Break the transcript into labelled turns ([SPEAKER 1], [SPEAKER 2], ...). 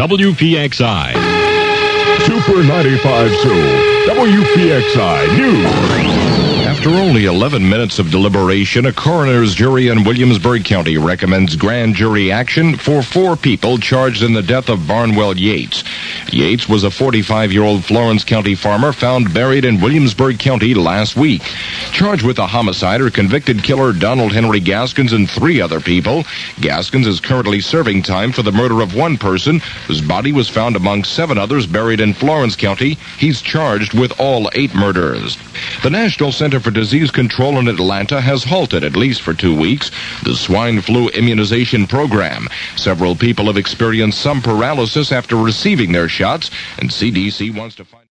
[SPEAKER 1] WPXI.
[SPEAKER 2] Super 95.2 WPXI News.
[SPEAKER 3] After only 11 minutes of deliberation, a coroner's jury in Williamsburg County recommends grand jury action for 4 people charged in the death of Barnwell Yates. Yates was a 45-year-old Florence County farmer found buried in Williamsburg County last week. Charged with the homicide are convicted killer Donald Henry Gaskins and 3 other people. Gaskins is currently serving time for the murder of 1 person whose body was found among 7 others buried in Florence County. He's charged with all 8 murders. The National Center for Disease Control in Atlanta has halted, at least for 2 weeks, the swine flu immunization program. Several people have experienced some paralysis after receiving their shots, and CDC wants to find